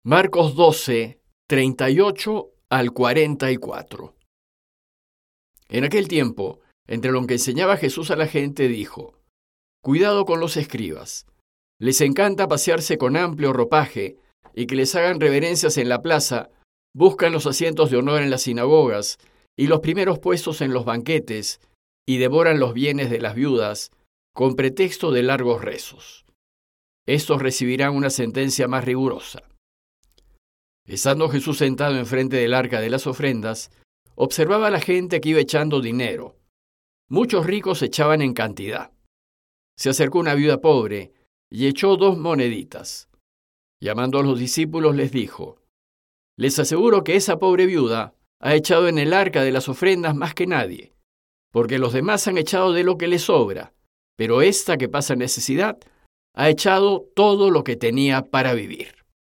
Marcos 12, 38 al 44. En aquel tiempo, entre lo que enseñaba Jesús a la gente, dijo: Cuidado con los escribas. Les encanta pasearse con amplio ropaje y que les hagan reverencias en la plaza, buscan los asientos de honor en las sinagogas y los primeros puestos en los banquetes y devoran los bienes de las viudas con pretexto de largos rezos. Estos recibirán una sentencia más rigurosa. Estando Jesús sentado enfrente del arca de las ofrendas, observaba a la gente que iba echando dinero. Muchos ricos echaban en cantidad. Se acercó una viuda pobre y echó 2 moneditas. Llamando a los discípulos les dijo: Les aseguro que esa pobre viuda ha echado en el arca de las ofrendas más que nadie, porque los demás han echado de lo que les sobra, pero esta que pasa necesidad ha echado todo lo que tenía para vivir.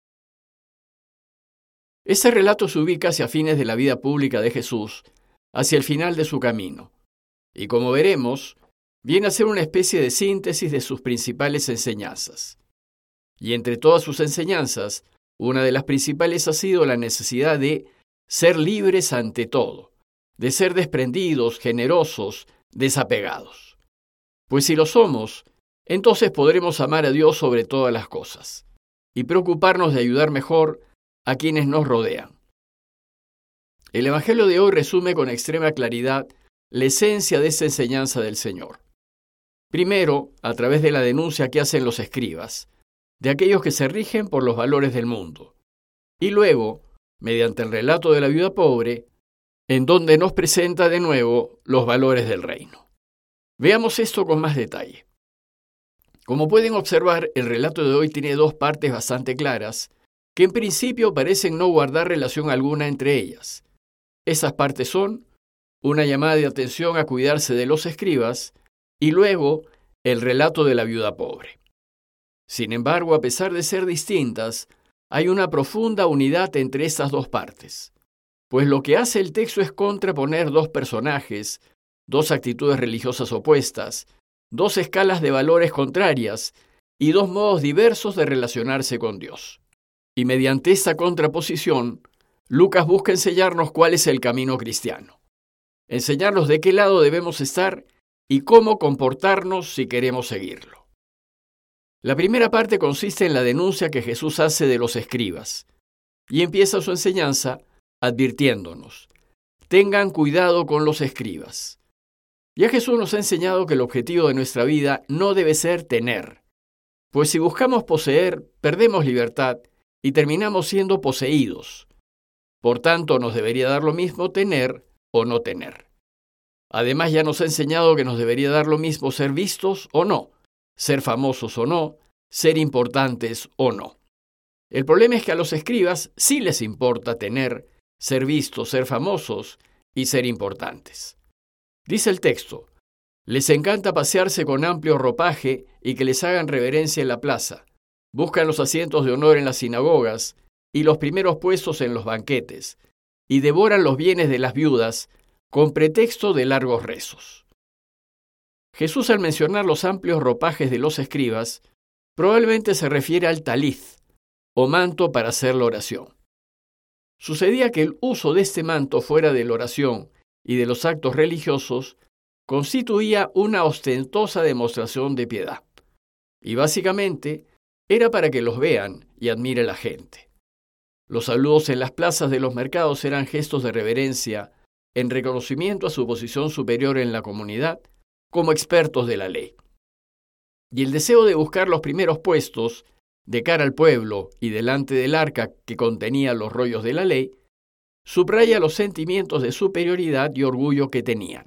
Este relato se ubica hacia fines de la vida pública de Jesús, hacia el final de su camino, y como veremos, viene a ser una especie de síntesis de sus principales enseñanzas. Y entre todas sus enseñanzas, una de las principales ha sido la necesidad de ser libres ante todo, de ser desprendidos, generosos, desapegados. Pues si lo somos, entonces podremos amar a Dios sobre todas las cosas y preocuparnos de ayudar mejor a quienes nos rodean. El Evangelio de hoy resume con extrema claridad la esencia de esta enseñanza del Señor. Primero, a través de la denuncia que hacen los escribas, de aquellos que se rigen por los valores del mundo. Y luego, mediante el relato de la viuda pobre, en donde nos presenta de nuevo los valores del reino. Veamos esto con más detalle. Como pueden observar, el relato de hoy tiene 2 partes bastante claras, que en principio parecen no guardar relación alguna entre ellas. Esas partes son una llamada de atención a cuidarse de los escribas y luego el relato de la viuda pobre. Sin embargo, a pesar de ser distintas, hay una profunda unidad entre estas 2 partes, pues lo que hace el texto es contraponer 2 personajes, 2 actitudes religiosas opuestas, 2 escalas de valores contrarias y 2 modos diversos de relacionarse con Dios. Y mediante esta contraposición, Lucas busca enseñarnos cuál es el camino cristiano, enseñarnos de qué lado debemos estar y cómo comportarnos si queremos seguirlo. La primera parte consiste en la denuncia que Jesús hace de los escribas, y empieza su enseñanza advirtiéndonos: tengan cuidado con los escribas. Ya Jesús nos ha enseñado que el objetivo de nuestra vida no debe ser tener, pues si buscamos poseer, perdemos libertad y terminamos siendo poseídos. Por tanto, nos debería dar lo mismo tener o no tener. Además, ya nos ha enseñado que nos debería dar lo mismo ser vistos o no, ser famosos o no, ser importantes o no. El problema es que a los escribas sí les importa tener, ser vistos, ser famosos y ser importantes. Dice el texto: les encanta pasearse con amplio ropaje y que les hagan reverencia en la plaza. Buscan los asientos de honor en las sinagogas y los primeros puestos en los banquetes, y devoran los bienes de las viudas con pretexto de largos rezos. Jesús, al mencionar los amplios ropajes de los escribas, probablemente se refiere al taliz, o manto para hacer la oración. Sucedía que el uso de este manto fuera de la oración y de los actos religiosos constituía una ostentosa demostración de piedad, y básicamente era para que los vean y admire la gente. Los saludos en las plazas de los mercados eran gestos de reverencia en reconocimiento a su posición superior en la comunidad como expertos de la ley. Y el deseo de buscar los primeros puestos de cara al pueblo y delante del arca que contenía los rollos de la ley, subraya los sentimientos de superioridad y orgullo que tenían.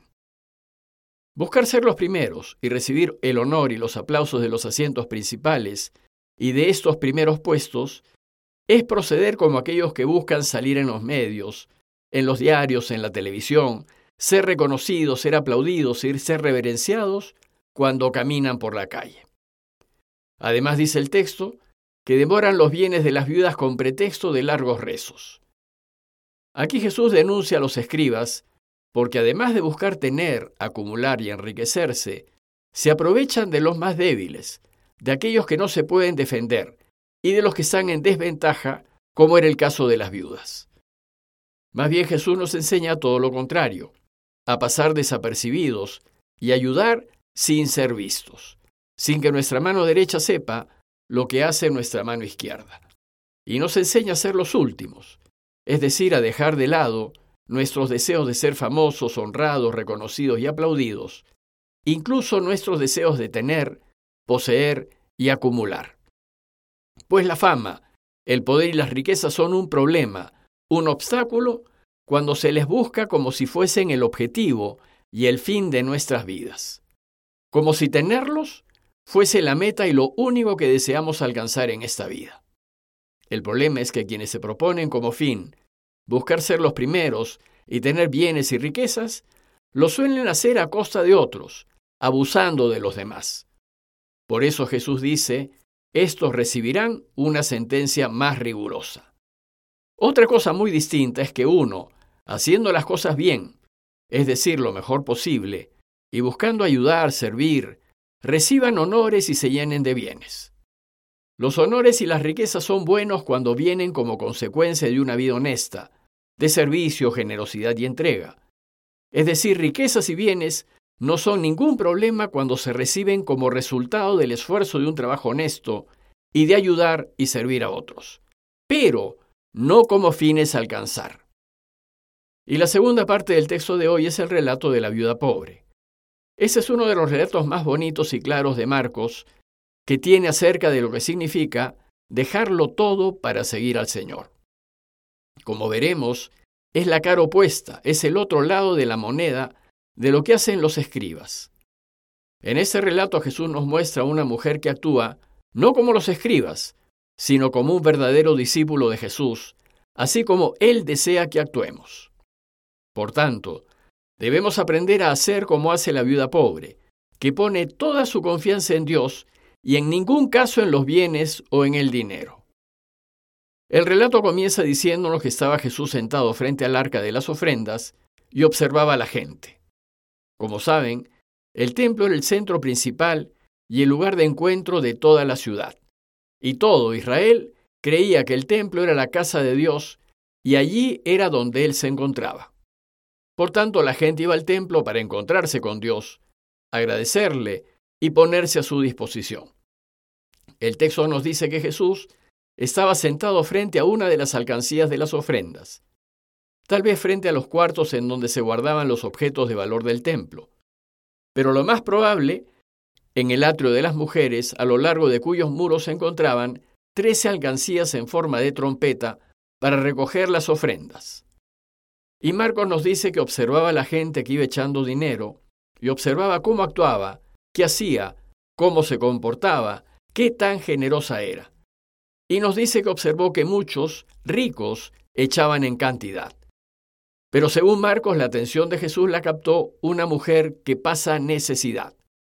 Buscar ser los primeros y recibir el honor y los aplausos de los asientos principales y de estos primeros puestos es proceder como aquellos que buscan salir en los medios, en los diarios, en la televisión, ser reconocidos, ser aplaudidos y ser reverenciados cuando caminan por la calle. Además, dice el texto, que devoran los bienes de las viudas con pretexto de largos rezos. Aquí Jesús denuncia a los escribas porque además de buscar tener, acumular y enriquecerse, se aprovechan de los más débiles, de aquellos que no se pueden defender y de los que están en desventaja como era el caso de las viudas. Más bien Jesús nos enseña todo lo contrario, a pasar desapercibidos y ayudar sin ser vistos, sin que nuestra mano derecha sepa lo que hace nuestra mano izquierda. Y nos enseña a ser los últimos, es decir, a dejar de lado nuestros deseos de ser famosos, honrados, reconocidos y aplaudidos, incluso nuestros deseos de tener, poseer y acumular. Pues la fama, el poder y las riquezas son un problema, un obstáculo, cuando se les busca como si fuesen el objetivo y el fin de nuestras vidas. Como si tenerlos fuese la meta y lo único que deseamos alcanzar en esta vida. El problema es que quienes se proponen como fin buscar ser los primeros y tener bienes y riquezas, lo suelen hacer a costa de otros, abusando de los demás. Por eso Jesús dice, estos recibirán una sentencia más rigurosa. Otra cosa muy distinta es que uno, haciendo las cosas bien, es decir, lo mejor posible, y buscando ayudar, servir, reciban honores y se llenen de bienes. Los honores y las riquezas son buenos cuando vienen como consecuencia de una vida honesta, de servicio, generosidad y entrega. Es decir, riquezas y bienes no son ningún problema cuando se reciben como resultado del esfuerzo de un trabajo honesto y de ayudar y servir a otros, pero no como fines a alcanzar. Y la segunda parte del texto de hoy es el relato de la viuda pobre. Ese es uno de los relatos más bonitos y claros de Marcos, que tiene acerca de lo que significa dejarlo todo para seguir al Señor. Como veremos, es la cara opuesta, es el otro lado de la moneda de lo que hacen los escribas. En este relato Jesús nos muestra a una mujer que actúa no como los escribas, sino como un verdadero discípulo de Jesús, así como Él desea que actuemos. Por tanto, debemos aprender a hacer como hace la viuda pobre, que pone toda su confianza en Dios y en ningún caso en los bienes o en el dinero. El relato comienza diciéndonos que estaba Jesús sentado frente al arca de las ofrendas y observaba a la gente. Como saben, el templo era el centro principal y el lugar de encuentro de toda la ciudad. Y todo Israel creía que el templo era la casa de Dios y allí era donde Él se encontraba. Por tanto, la gente iba al templo para encontrarse con Dios, agradecerle y ponerse a su disposición. El texto nos dice que Jesús estaba sentado frente a una de las alcancías de las ofrendas, tal vez frente a los cuartos en donde se guardaban los objetos de valor del templo. Pero lo más probable, en el atrio de las mujeres, a lo largo de cuyos muros se encontraban 13 alcancías en forma de trompeta para recoger las ofrendas. Y Marcos nos dice que observaba a la gente que iba echando dinero y observaba cómo actuaba, qué hacía, cómo se comportaba, qué tan generosa era. Y nos dice que observó que muchos, ricos, echaban en cantidad. Pero según Marcos, la atención de Jesús la captó una mujer que pasa necesidad.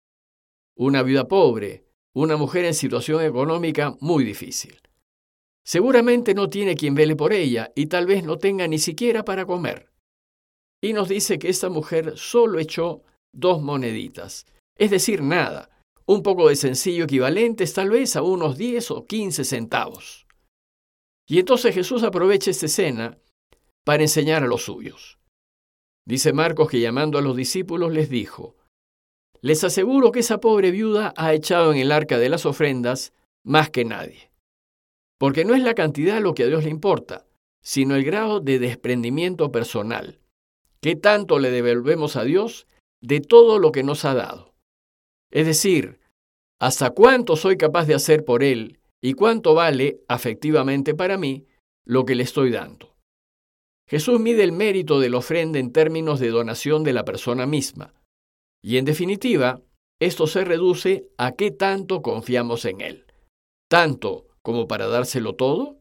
Una viuda pobre, una mujer en situación económica muy difícil. Seguramente no tiene quien vele por ella y tal vez no tenga ni siquiera para comer. Y nos dice que esta mujer solo echó 2 moneditas, es decir, nada, un poco de sencillo equivalentes tal vez a unos 10 o 15 centavos. Y entonces Jesús aprovecha esta escena para enseñar a los suyos. Dice Marcos que llamando a los discípulos les dijo, les aseguro que esa pobre viuda ha echado en el arca de las ofrendas más que nadie. Porque no es la cantidad lo que a Dios le importa, sino el grado de desprendimiento personal. ¿Qué tanto le devolvemos a Dios de todo lo que nos ha dado? Es decir, ¿hasta cuánto soy capaz de hacer por Él y cuánto vale, afectivamente para mí, lo que le estoy dando? Jesús mide el mérito de la ofrenda en términos de donación de la persona misma. Y en definitiva, esto se reduce a qué tanto confiamos en Él. ¿Tanto como para dárselo todo?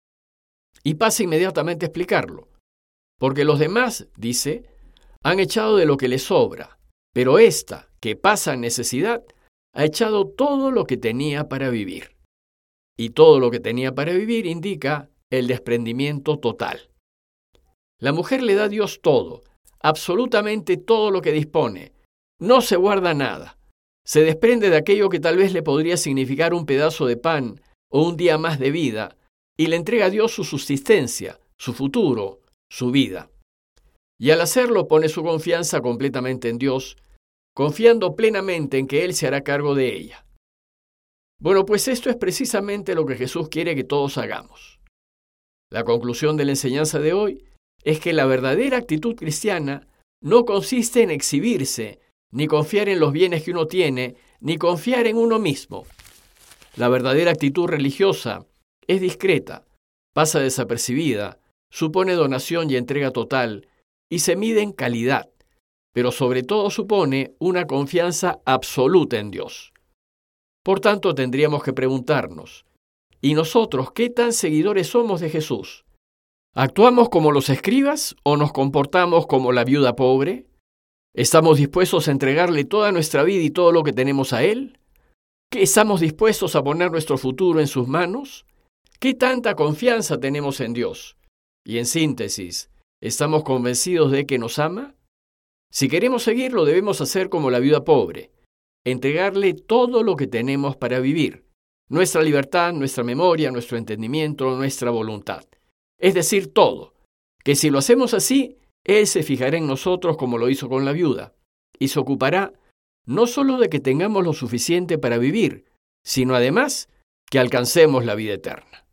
Y pasa inmediatamente a explicarlo. Porque los demás, dice, han echado de lo que les sobra, pero esta, que pasa necesidad, ha echado todo lo que tenía para vivir. Y todo lo que tenía para vivir indica el desprendimiento total. La mujer le da a Dios todo, absolutamente todo lo que dispone. No se guarda nada. Se desprende de aquello que tal vez le podría significar un pedazo de pan o un día más de vida y le entrega a Dios su subsistencia, su futuro, su vida. Y al hacerlo pone su confianza completamente en Dios, confiando plenamente en que Él se hará cargo de ella. Bueno, pues esto es precisamente lo que Jesús quiere que todos hagamos. La conclusión de la enseñanza de hoy es que la verdadera actitud cristiana no consiste en exhibirse, ni confiar en los bienes que uno tiene, ni confiar en uno mismo. La verdadera actitud religiosa es discreta, pasa desapercibida, supone donación y entrega total, y se mide en calidad, pero sobre todo supone una confianza absoluta en Dios. Por tanto, tendríamos que preguntarnos, ¿y nosotros qué tan seguidores somos de Jesús? ¿Actuamos como los escribas o nos comportamos como la viuda pobre? ¿Estamos dispuestos a entregarle toda nuestra vida y todo lo que tenemos a Él? ¿Qué estamos dispuestos a poner nuestro futuro en sus manos? ¿Qué tanta confianza tenemos en Dios? Y en síntesis, ¿estamos convencidos de que nos ama? Si queremos seguirlo, debemos hacer como la viuda pobre, entregarle todo lo que tenemos para vivir, nuestra libertad, nuestra memoria, nuestro entendimiento, nuestra voluntad. Es decir, todo, que si lo hacemos así, Él se fijará en nosotros como lo hizo con la viuda, y se ocupará no solo de que tengamos lo suficiente para vivir, sino además que alcancemos la vida eterna.